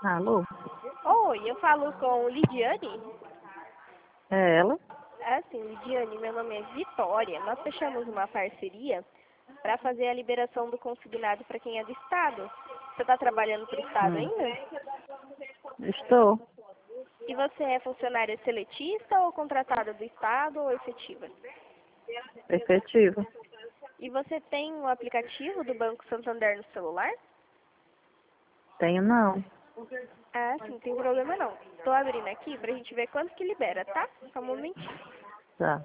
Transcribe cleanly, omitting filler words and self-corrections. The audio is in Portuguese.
Alô? Oi, eu falo com Lidiane. É ela? É assim, Lidiane, meu nome é Vitória. Nós fechamos uma parceria para fazer a liberação do consignado para quem é do Estado. Você está trabalhando para o Estado Hum. ainda? Estou. E você é funcionária seletista ou contratada do Estado ou efetiva? Efetiva. E você tem o aplicativo do Banco Santander no celular? Tenho não. Ah, sim, não tem problema não. Estou abrindo aqui para a gente ver quanto que libera, tá? Só um momentinho. Tá.